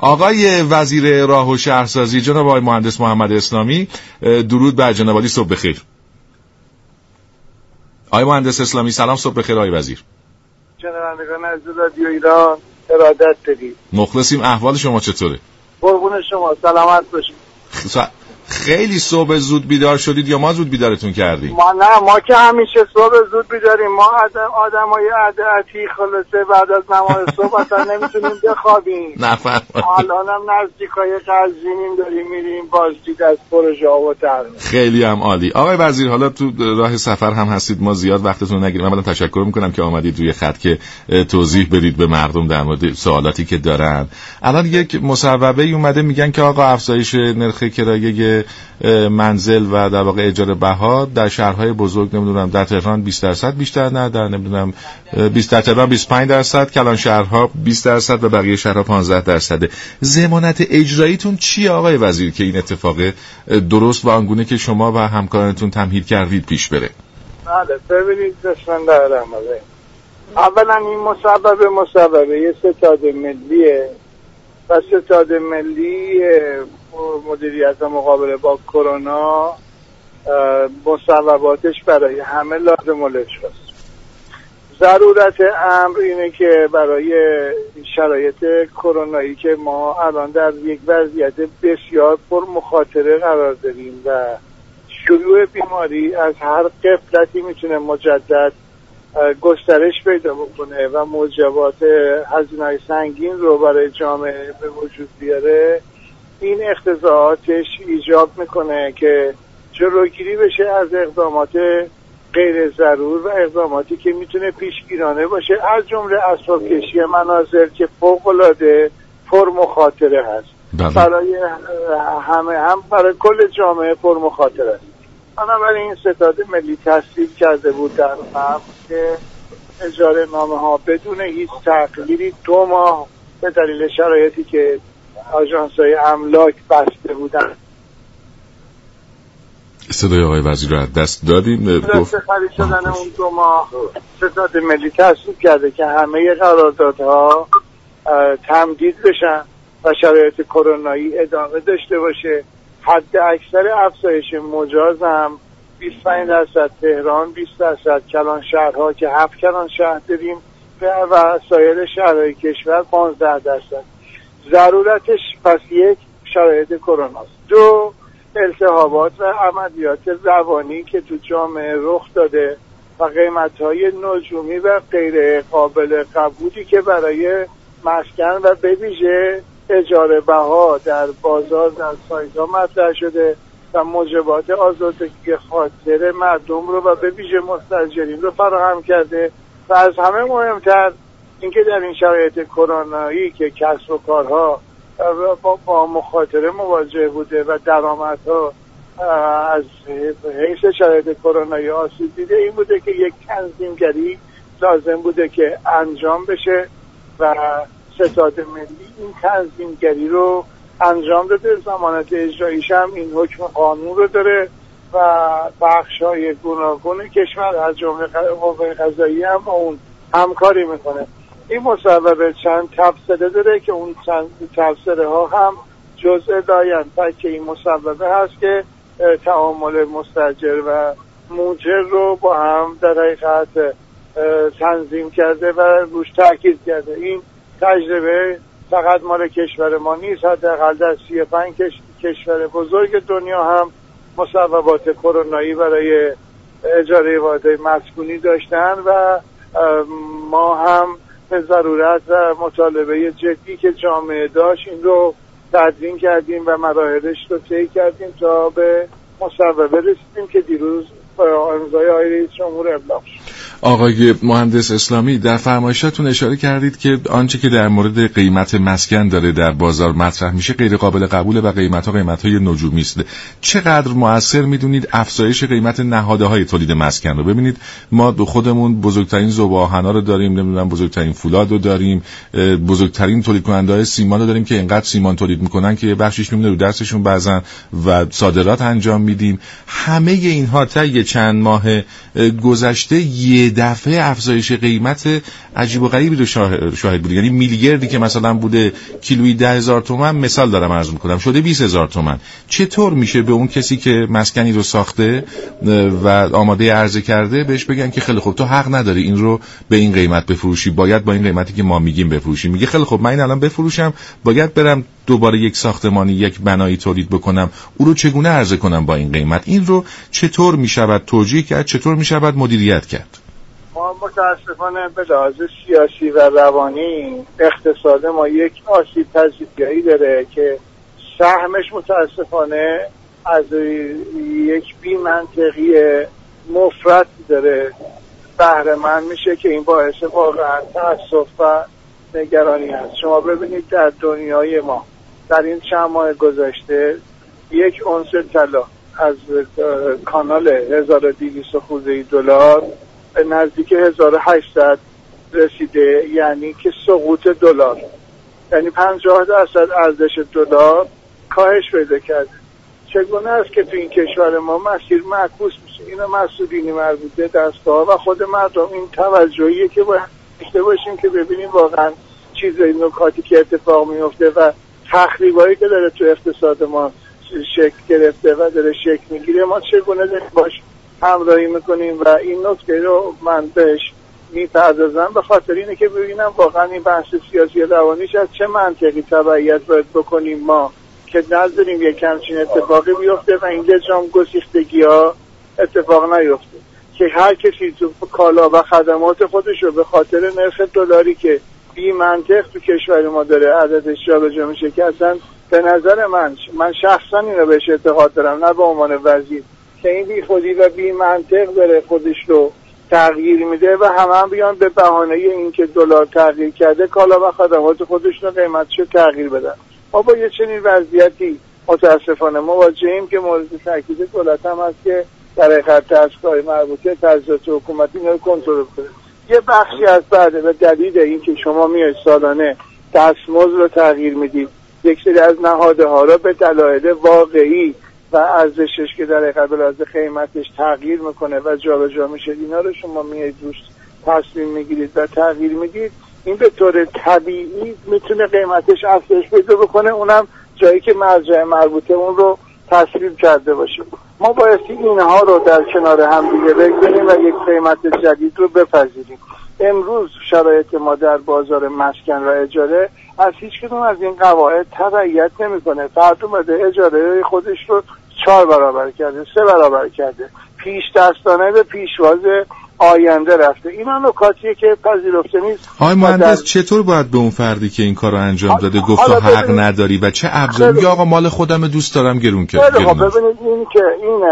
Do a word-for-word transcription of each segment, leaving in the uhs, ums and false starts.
آقای وزیر راه و شهرسازی جناب آقای مهندس محمد اسلامی، درود بر جناب عالی، صبح بخیر. آقای مهندس اسلامی سلام، صبح بخیر آقای وزیر. شنوندگان عزیز رادیو ایران ارادت دارید. مخلصیم. احوال شما چطوره؟ قربون شما، سلامت باشید. خیلی صبح زود بیدار شدید یا ما زود بیدارتون کردیم؟ ما نه، ما که همیشه صبح زود بیداریم. ما آدمای عادی خلاصه بعد از نماز صبح اصلا نمیتونیم بخوابیم. نفرمایید. الانم نزدیکای قزوینیم، داریم میریم بازدید از پروژه و ترمیم. خیلی هم عالی. آقای وزیر، حالا تو راه سفر هم هستید، ما زیاد وقتتون نگیریم. من تشکر میکنم که آمدید روی خط که توضیح بدید به مردم در مورد سوالاتی که دارن. الان یک مصوبه اومده میگن که آقا افزایش نرخ کرایه منزل و در واقع اجاره بها در شهرهای بزرگ، نمیدونم در تهران بیست درصد بیشتر، نه در نمیدونم بیست در تهران بیست و پنج درصد، کلان شهرها بیست درصد و بقیه شهرها پانزده درصد. ضمانت اجراییتون چیه آقای وزیر که این اتفاق درست و آنگونه که شما و همکارانتون تمهید کردید پیش بره؟ بله، ببینید بسم الله الرحمن الرحیم. اولا این مصوبه مصوبه ستاد ملیه و ستاد ملی مدیریت مقابله با کرونا مصوباتش برای همه لازم الاجراست. ضرورت امر اینه که برای شرایط کرونایی که ما الان در یک وضعیت بسیار پر مخاطره قرار داریم و شیوع بیماری از هر قفلتی میتونه مجدد گسترش پیدا بکنه و موجبات هزینه‌های سنگین رو برای جامعه به وجود بیاره، این اقتضاعاتش ایجاب میکنه که جلوگیری بشه از اقدامات غیر ضرور و اقداماتی که میتونه پیشگیرانه باشه، از جمله اسباب‌کشی منازل که فوق‌العاده پر مخاطره هست. بله. برای همه، هم برای کل جامعه پر مخاطره است. بنابراین این ستاد ملی تصویب کرده بود در قبل که اجاره نامه ها بدون هیچ تغییری دو ماه به دلیل شرایطی که آژانس‌های املاک بسته بودن. صدای آقای وزیر رو از دست دادیم. گفت خرید شدن اون دو ماه ستاد ملی تصویب کرده که همه قراردادها تمدید بشن و شرایط کرونایی ادامه داشته باشه. حد اکثر افزایش مجاز هم بیست و پنج درصد تهران، بیست درصد کلان شهرها که هفت کلان شهر داریم و سایر شهرهای کشور پانزده درصد. ضرورتش پس یک شرایط کرونا است. دو، التهابات و عملیات روانی که تو جامعه رخ داده و قیمت‌های نجومی و غیر قابل قبولی که برای مسکن و به ویژه اجاره بها در بازار در سایت‌ها مطرح شده و موجبات آزردگی خاطر مردم رو و به ویژه مستاجرین رو فراهم کرده و از همه مهمتر اینکه در این شرایط کرونایی که کسب و کارها با مخاطره مواجه بوده و درآمدها از حیث شرایط کرونایی آسیب دیده، این بوده که یک تنظیمگری لازم بوده که انجام بشه و ستاد ملی این تنظیمگری رو انجام داده. ضمانت اجراییش هم این حکم قانون رو داره و بخش‌های گوناگون کشور از جمله قوه قضاییه هم اون همکاری میکنه. این مصوبه چند تفسیره داره که اون چند تفسیره ها هم جزء داینده که این مصوبه هست که تعامل مستاجر و موجر رو با هم در حقیقت تنظیم کرده و روش تاکید کرده. این تجربه فقط مال کشور ما نیست، حداقل در سی و پنج کشور بزرگ دنیا هم مصوبات کرونایی برای اجاره واحدهای مسکونی داشتن و ما هم به ضرورت و مطالبه جدی که جامعه داشت این رو تدوین کردیم و مراحلش رو طی کردیم تا به مصوبه رسیدیم که دیروز امضای آقای رئیس جمهور ابلاغ شد. آقای مهندس اسلامی، در فرمایشاتون اشاره کردید که آنچه که در مورد قیمت مسکن داره در بازار مطرح میشه غیر قابل قبوله و قیمت‌ها قیمت‌های نجومی است. چقدر مؤثر میدونید افزایش قیمت نهادهای تولید مسکن رو؟ ببینید ما خودمون بزرگترین ذوب آهن‌ها رو داریم، نمیدونم بزرگترین فولاد رو داریم، بزرگترین تولید کننده‌های سیمان رو داریم که اینقدر سیمان تولید میکنن که بخشش میمونه رو دستشون بعضن و صادرات انجام میدیم. همه اینها طی چند ماه گذشته یه دفعه افزایش قیمت عجیب و غریبی رو شاهد بود. یعنی میلیگردی که مثلا بوده کیلویی ده هزار تومان، مثال دارم عرض میکنم، شده بیست هزار تومان. چطور میشه به اون کسی که مسکنی رو ساخته و آماده عرضه کرده بهش بگن که خیلی خوب تو حق نداری این رو به این قیمت بفروشی، باید با این قیمتی که ما میگیم بفروشی؟ میگه خیلی خوب من این الان بفروشم، باید برم دوباره یک ساختمانی، یک بنایی تولید بکنم، او رو چگونه عرضه کنم با این قیمت؟ این رو چطور میشود توجیه کرد، چطور میشود مدیریت کرد؟ ما متاسفانه به لحاظ سیاسی و روانی اقتصاد ما یک آسیب پذیری داره که سهمش متاسفانه از یک بی منطقی مفرط داره بهره مند میشه که این باعث واقعا تأسف و نگرانی هست. شما ببینید در دنیای ما در این چند ماه گذشته یک اونس طلا از کانال هزار و دویست خورده دلار به نزدیک هزار و هشتصد رسیده، یعنی که سقوط دلار، یعنی پنجاه درصد ارزش دلار کاهش پیدا کرده. چگونه است که تو این کشور ما مسیر معکوس میشه؟ اینا مسئولینی مربوطه دستگاه و خود مردم این توجهیه که باید داشته باشیم که ببینیم واقعا چیزای نکاتی که اتفاق میفته و تخریبایی که داره تو اقتصاد ما شکل گرفته و داره شکل میگیره ما چگونه باش همراهی میکنیم. و این نکته رو من بهش میپردازم به خاطر اینه که ببینم واقعا این بحث سیاسی روانیش از چه منطقی تبعیت باید بکنیم ما که نذاریم یک همچین اتفاقی بیفته و این لجام گسیختگی ها اتفاق نیفته که هر کسی تو کالا و خدمات خودش رو به خاطر نرخ دلاری که بی منطق تو کشور ما داره عددش جابجا میشه که اصلا به نظر من من شخصا اینو بهش اعتقاد دارم، نه به عنوان وزیر، که این بی خودی و بی منطق داره خودش رو تغییر میده و همه هم بیان به بهانه این که دلار تغییر کرده کالا و خدمات خودش رو قیمتش رو تغییر بدن. ما با یه چنین وضعیتی متاسفانه مواجهیم که مورد تاکید دولت هم هست که در حقیقت دستگاه مربوطه تجهیزات حکومتی اینا رو کنترل کنه. یه بخشی از بعد به دلیل اینکه شما میای سالانه دستمزد رو تغییر میدید، یک سری از نهادها رو به دلایل واقعی و ارزشش که در حقیقت به لحاظ قیمتش تغییر میکنه و جابجا میشه، اینا رو شما میایید روش تصمیم میگیرید و تغییر میدید، این به طور طبیعی میتونه قیمتش افزایش پیدا بکنه، اونم جایی که مرجع مربوطه اون رو تصویب کرده باشه. ما بایستی اینها رو در کنار هم دیگه بگذاریم و یک قیمت جدید رو بپذیریم. امروز شرایط ما در بازار مسکن و اجاره از هیچ کدوم از این قواعد تبعیت نمیکنه. فرد اومده اجاره خودش رو چهار برابر کرده، سه برابر کرده، پیش دستانه به پیشواز آینده رفته. اینا نکاتیه که پذیرفته نیست. آقای مهندس در... چطور باید به اون فردی که این کارو انجام داده گفت تو حق ببینید... نداری و چه ابزاری؟ یا آقا مال خودم دوست دارم گرون کرد. ببینید این که این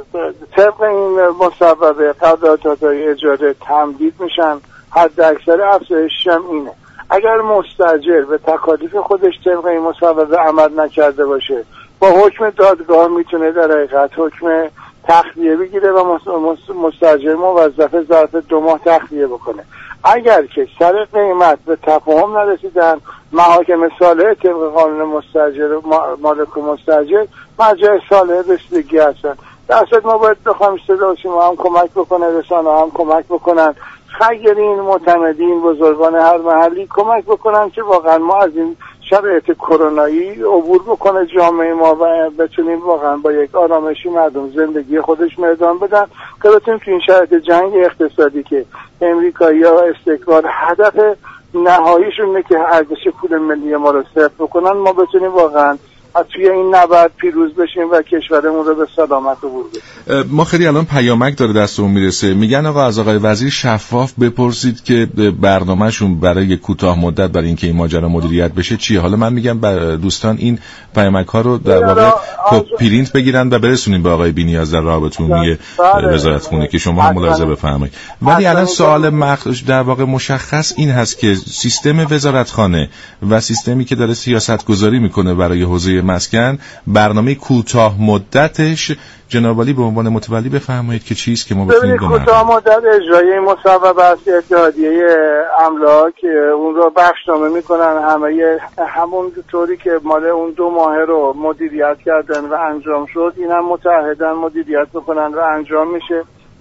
طبق این مصوبه قراردادهای اجاره تمدید میشن، حد اکثر افزایشش هم اینه. اگر مستاجر به تکالیف خودش طبق این مصوبه عمل نکرده باشه، با حکم دادگاه میتونه در حقیقت حکم تخلیه بگیره و مستاجر موظف ظرف دو ماه تخلیه بکنه. اگر که سر قیمت به تفاهم نرسیدن، محاکم صالح طبق قانون مستاجر مالک و مستاجر مرجع صالح رسیدگی هستن. در اصل ما باید بخوایم صدا ما هم کمک بکنه، رسانه هم کمک بکنن، خیرین معتمدین بزرگان هر محلی کمک بکنن که واقعا ما از این شرایط کرونایی عبور بکنه جامعه ما و بتونیم واقعا با یک آرامشی مردم زندگی خودش ادامه بدن که بتونیم تو این شرایط جنگ اقتصادی که امریکایی‌ها استکبار هدف نهاییشون اینه که ارزش پول ملی ما رو صفر بکنن، ما بتونیم واقعا از توی این نبرد پیروز بشیم و کشورمون رو به سلامت عبور بدیم. ما خیلی الان پیامک داره دستمون میرسه، میگن آقا از آقای وزیر شفاف بپرسید که برنامه‌شون برای کوتاه مدت برای اینکه این ماجرا مدیریت بشه چیه. حالا من میگم دوستان این پیامک ها رو در واقع پرینت بگیرن و برسونیم به آقای بی‌نیاز در رابطه عمومی وزارتخونه که شما هم ملاحظه بفرمایید. ولی الان سوال مخ... در واقع مشخص این هست که سیستم وزارتخانه و سیستمی که داره سیاست گذاری میکنه برای حوزه مسکن، برنامه کوتاه مدتش جناب علی به عنوان متولی بفرمایید که چیست که ما بتونیم ببینید کوتاه مدت اجرای مصوبه است اتحادیه املاک اون رو بخشنامه میکنن، همه همون طوری که مال اون دو ماه رو مدیریت کردن و انجام شد این هم متعهدن مدیریت بکنن و انجام میشه.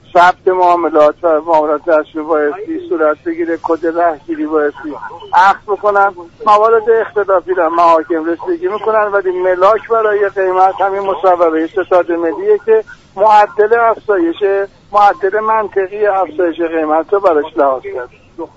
ثبت معاملات و معاملات رسمی بایستی صورت بگیره، کد رهگیری بایستی اخذ بکنن، موارد اختلافی را محاکم رسیدگی میکنن، ولی ملاک برای قیمت همین مصوبه ستاد ملیه که معدل افزایش معدل منطقی افزایش قیمت رو براش لحاظ کرد.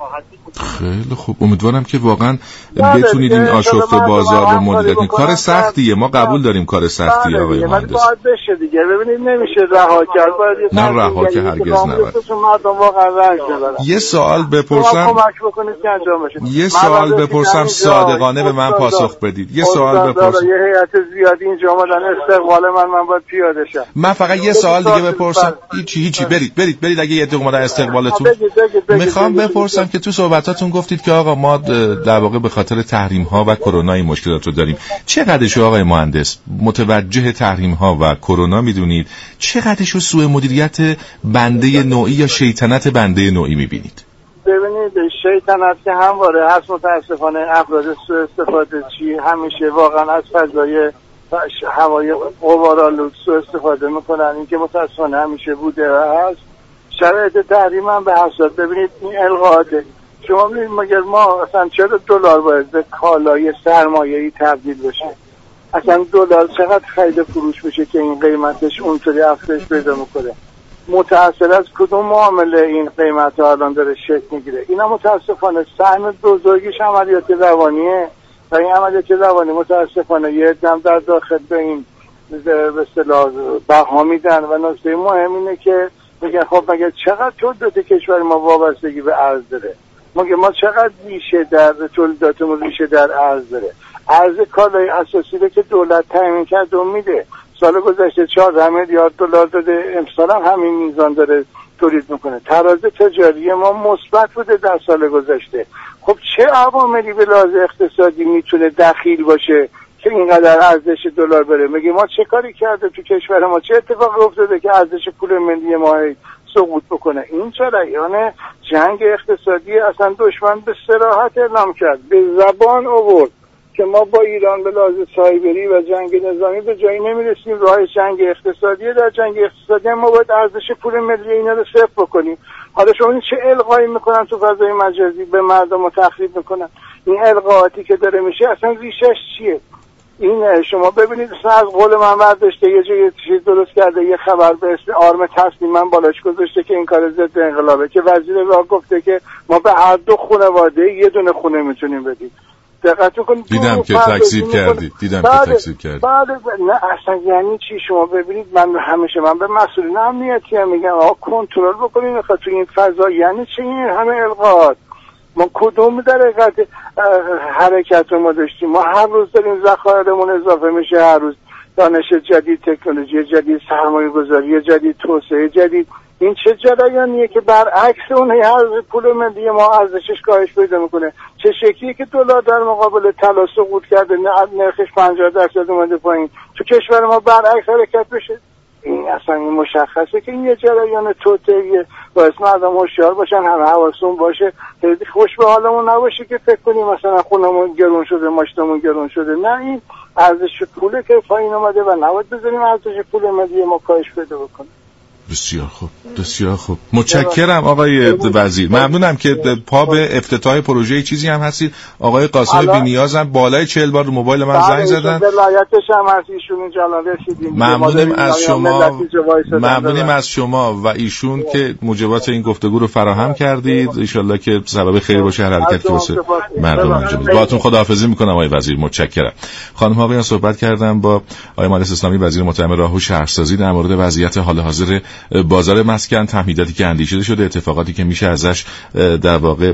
خیلی خوب، امیدوارم که واقعا بتونید این آشفت بازار رو مدیریت کنید. کار سختیه، ما قبول داریم کار سختیه آقای مهندس. باید بشه دیگه، ببینید نمیشه رها کرد، باید نه رها که هرگز نباید. مردم واقعا رنج ببرن. یه سوال بپرسم، کمک بکنید که انجام بشه. یه سوال بپرسم صادقانه به من پاسخ بدید. یه سوال بپرسم. یه هیئت زیادی اینجا اومدن استقبال من من باید پیاده شم. من فقط یه سوال دیگه بپرسم. هیچی هیچی برید برید برید اگه یه عده اومدن استقبالتون. میخوام بپرسم که تو صحبتاتون گفتید که آقا ما در واقع به خاطر تحریم ها و کرونا این مشکلات رو داریم. چقدرش آقای مهندس متوجه تحریم ها و کرونا میدونید؟ چقدرش سوء مدیریت بنده نوعی یا شیطنت بنده نوعی میبینید؟ ببینید شیطنت که همواره هست، متاسفانه افراد سوء استفاده چی همیشه واقعا از فضای هوای غبارآلود سوء استفاده میکنن. این که متاسفانه همیشه بوده و هست. شرایط تحریم هم به حساب ببینید این القاءاته. شما ببینید مگر ما اصلا چرا دلار باید به کالای سرمایه‌ای تبدیل بشه؟ اصلا دلار چقدر خرید فروش بشه که این قیمتش اونطوری افزایش پیدا میکنه؟ متأثر از کدوم معامله این قیمت ها الان داره شکل میگیره؟ اینا متاسفانه سهم بزرگیش عملیات روانیه و این عملیات روانی متاسفانه یه دم در داخل به این به اصطلاح بها میدن و نکته مهم اینه که میگن خب مگه چقدر تولیدات کشور ما وابستگی به ارز داره؟ مگه ما چقدر ریشه در تولیداتمون ریشه در ارز داره؟ ارز کالای اساسی رو که دولت تامین کرد و میده. سال گذشته چهارده میلیارد دلار داده، امسال هم همین میزان داره تولید میکنه. تراز تجاری ما مثبت بوده در سال گذشته. خب چه عواملی به لحاظ اقتصادی میتونه دخیل باشه که اینقدر ارزش دلار بره؟ میگه ما چه کاری کرده تو کشور ما؟ چه اتفاقی افتاده که ارزش پول ملی ما سقوط بکنه؟ این جریان جنگ اقتصادی اصلا دشمن به صراحت اعلام کرد، به زبان آورد که ما با ایران به لحاظ سایبری و جنگ نظامی به جایی نمیرسیم. راه جنگ اقتصادی، در جنگ اقتصادی ما باید ارزش پول ملی اینا رو صفر بکنیم. حالا شما این چه القایی میکنن تو فضای مجازی به مردم تخریب میکنن؟ این القاءاتی که داره میشه اصلا ریشش چیه؟ این شما ببینید اصلا از قول من برداشته یه جایی چیز درست کرده، یه خبر به اسم آرم تسلیم من بالاش گذاشته که این کار ضد انقلابه، که وزیر راه گفته که ما به هر دو خانواده یه دونه خونه میتونیم بدیم. دقت کنید. دیدم که تکذیب کردید. دیدم که تکذیب کردید. بعد نه اصلا یعنی چی؟ شما ببینید من همیشه من به مسئولین امنیتی هم میگم آقا کنترل بکنید تو این فضا. یعنی چی این همه القاءات؟ ما کدوم در حقیقت حرکت ما داشتیم؟ ما هر روز داریم ذخایرمون اضافه میشه، هر روز دانش جدید، تکنولوژی جدید، سرمایه گذاری جدید، توسعه جدید. این چه جریانیه که برعکس اون هر پول ملی ما ارزشش کاهش پیدا میکنه؟ چه شکلیه که دلار در مقابل طلا سقوط کرده، نرخش پنجاه درصد اومده پایین، تو کشور ما برعکس حرکت بشه؟ این اصلا این مشخصه که این یه جریان توطئه‌ایه. باید مردم هوشیار باشن، همه حواسون باشه، خیلی خوش به حالمون نباشه که فکر کنیم مثلا خونمون گرون شده، ماشتمون گرون شده. نه، این ارزش پوله که پایین اومده و نباید بذاریم ارزش پول ملی ما کاهش پیدا بکنه. بسیار خوب، بسیار خوب. متشکرم آقای وزیر. ممنونم که پا به افتتاح پروژه چیزی هم هستید. آقای قاسم بی‌نیازم بالای چهل بار رو موبایل من زنگ زدن. ولایتش هم از ایشون اینجا رسیدیم. ممنونم از شما. ممنونم از شما و ایشون که موجبات این گفتگو رو فراهم کردید. ان شاءالله که سبب خیر باشه هر حرکتی که واسه مردم انجام بدید. باهاتون خداحافظی میکنم آقای وزیر. متشکرم. خانم ها آقایان، صحبت کردم با آقای مهندس اسلامی وزیر متهم راه و شهرسازی در مورد وضعیت حال حاضر بازار مسکن، تهدیداتی که اندیشیده شده، اتفاقاتی که میشه ازش در واقع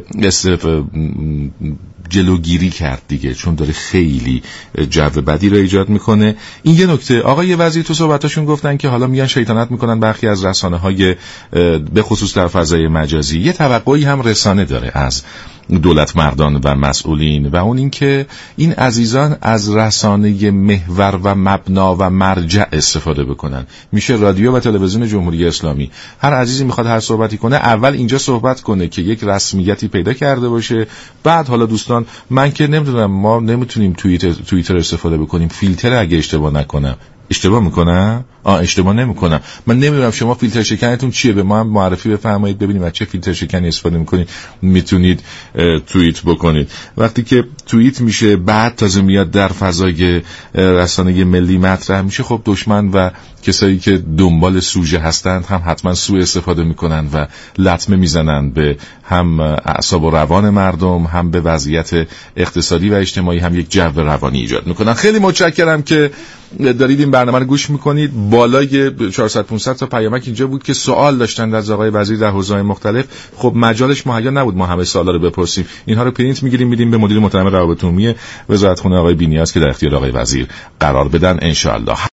جلوگیری کرد دیگه، چون داره خیلی جو بدی رو ایجاد میکنه. این یه نکته. آقای وزیر تو صحبتاشون گفتن که حالا میان شیطنت میکنن برخی از رسانه‌های به خصوص در فضای مجازی. یه توقعی هم رسانه داره از دولت مردان و مسئولین و اون این که این عزیزان از رسانه محور و مبنا و مرجع استفاده بکنن. میشه رادیو و تلویزیون جمهوری اسلامی، هر عزیزی میخواد هر صحبتی کنه اول اینجا صحبت کنه که یک رسمیتی پیدا کرده باشه، بعد حالا دوستان من که نمیدونم ما نمیتونیم توییتر توییتر استفاده بکنیم، فیلتر اگه اشتباه نکنم اشتباه میکنم؟ آه اشتباه نمیکنم. من نمیدونم شما فیلتر شکنتون چیه، به ما هم معرفی بفرمایید ببینیم از چه فیلتر شکنی استفاده میکنید، میتونید توییت بکنید. وقتی که توییت میشه بعد تازه میاد در فضای رسانه ملی مطرح میشه، خب دشمن و کسایی که دنبال سوژه هستند هم حتما سوء استفاده میکنن و لطمه میزنن به هم اعصاب و روان مردم، هم به وضعیت اقتصادی و اجتماعی، هم یک جو روانی ایجاد میکنن. خیلی متشکرم که دارید این برنامه رو گوش میکنید. بالای چهارصد پانصد تا پیامک اینجا بود که سوال داشتند از آقای وزیر در حوزه‌های مختلف. خب مجالش مهیا نبود ما همه سوالا رو بپرسیم. اینها رو پرینت میگیریم میدیم به مدیر محترم روابط عمومی وزارتخونه آقای بینیاز که در اختیار آقای وزیر قرار بدن ان شاء الله.